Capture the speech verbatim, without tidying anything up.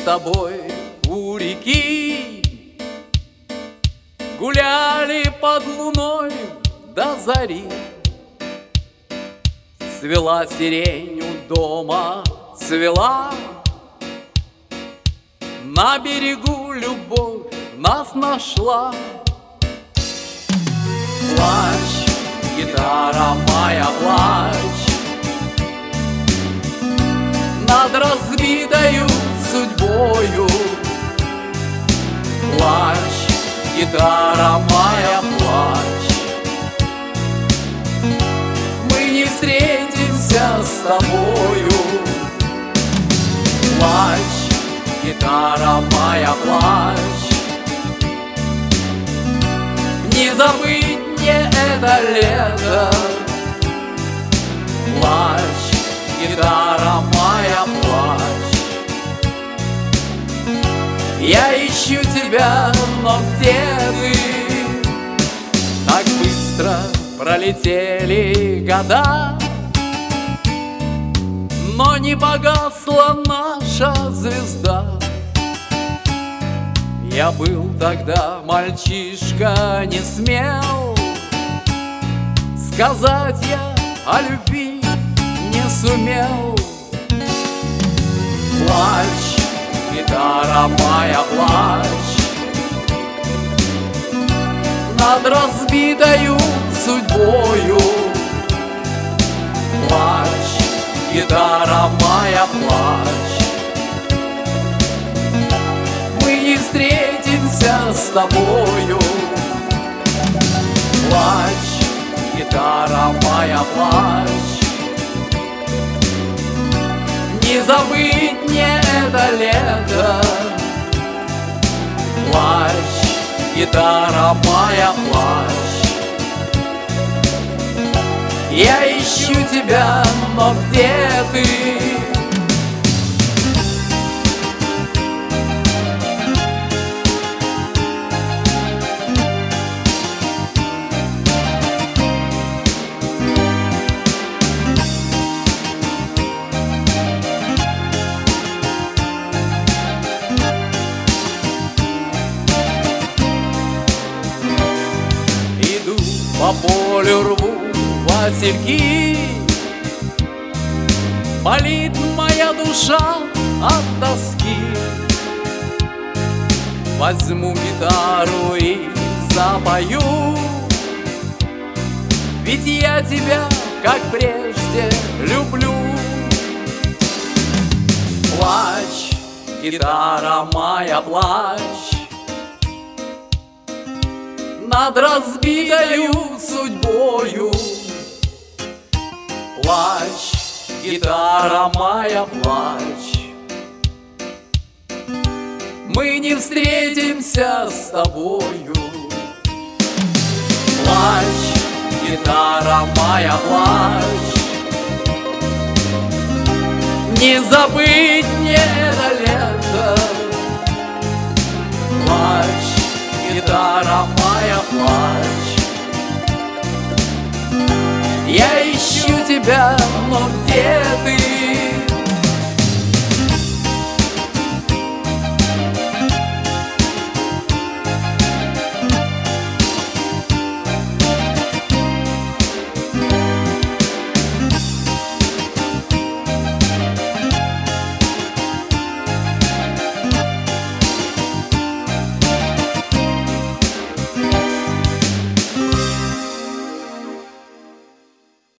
тобой у реки, гуляли под луной до зари. Цвела сирень у дома, цвела. На берегу любовь нас нашла. Плачь, гитара моя, плачь над разбитою судьбою. Плачь, гитара моя, плачь. Мы не встретимся с тобою. Плачь, гитара моя, плачь. Не забыть мне это лето. Плачь, гитара моя, плачь. Я ищу тебя, но где ты? Так быстро пролетели года, но не погасла наша звезда. Я был тогда мальчишка, не смел сказать я о любви не сумел. Плачь, гитара моя, плачь над разбитою судьбою. Плачь, гитара моя, плачь. Мы не встретимся с тобою. Плачь, гитара моя, плачь. Не забыть мне это лето. Плачь, гитара моя, плачь. Я ищу тебя, но где ты? По полю рву васильки, болит моя душа от тоски. Возьму гитару и запою, ведь я тебя, как прежде, люблю. Плачь, гитара моя, плачь над разбитою судьбою. Плачь, гитара моя, плачь. Мы не встретимся с тобою. Плачь, гитара моя, плачь. Не забыть мне это лето. Плачь, гитара моя, плачь. Я ищу тебя, но где